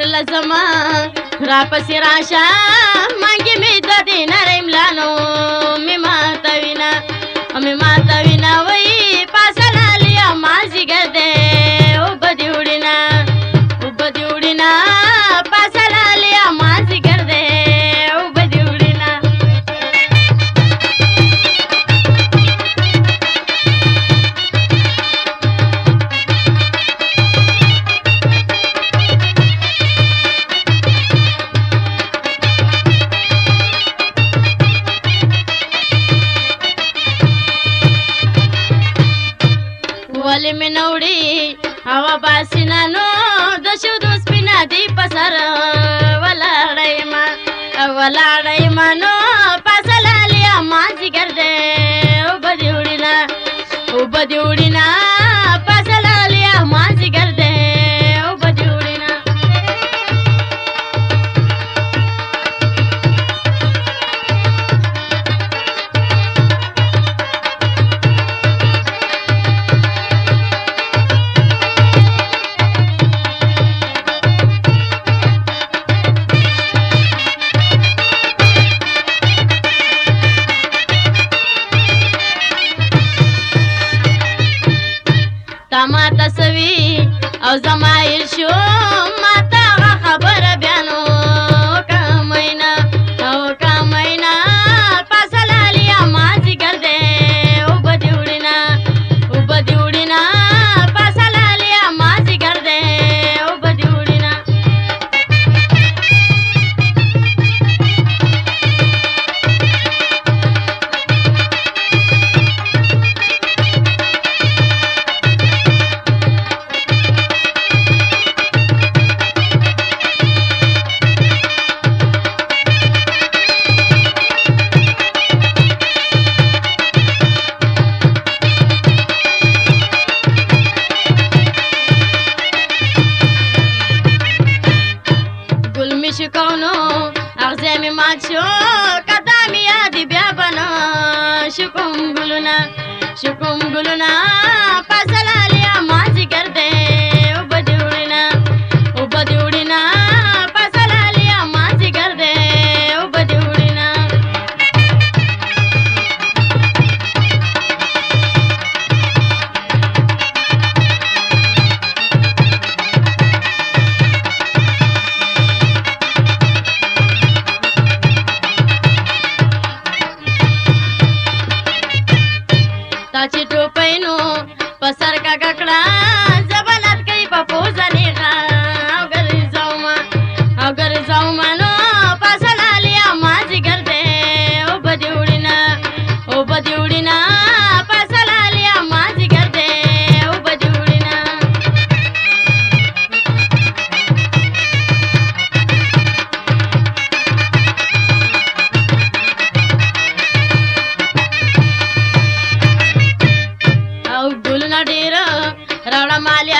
لزما را پسې راشه مانګې مې د دې نری ملانو مې ماته وینا وایي پاسه لالیا مازدیګر دی اوبه دې وړینه پاسه لالیا مازدیګر دی اوبه دې وړینه ولې مې نه وړي هوا باسینه نو د شودو سپینه دی په سر ولاړه یمه نو پاسه لالیا مازدیګر دی اوبه دې وړینه پاسه لالیا مازدیګر دی اوبه دې وړینه تا ماته سوي او زمایل شو ماته هغه خبره بیا نو کمینا پاسه لالیا مازدیګر دی اوبه دې وړینه پاسه لالیا مازدیګر دی اوبه دې وړینه شکونو اغزه می مات شو کدا می یادی بیا بنا شکم گلونا پاسه لالیا مازدیګر دی اوبه دې وړینه پاسه لالیا مازدیګر دی اوبه دې وړینه تا چې ټوپۍ نو په سر کږه کړه زبلت کوي په پوزه نیغه او ګرځومه نو پاسه لالیا مازدیګر دی اوبه دې وړینه پاسه لالیا مازدیګر دی اوبه دې وړینه ډېر راوړه مالیا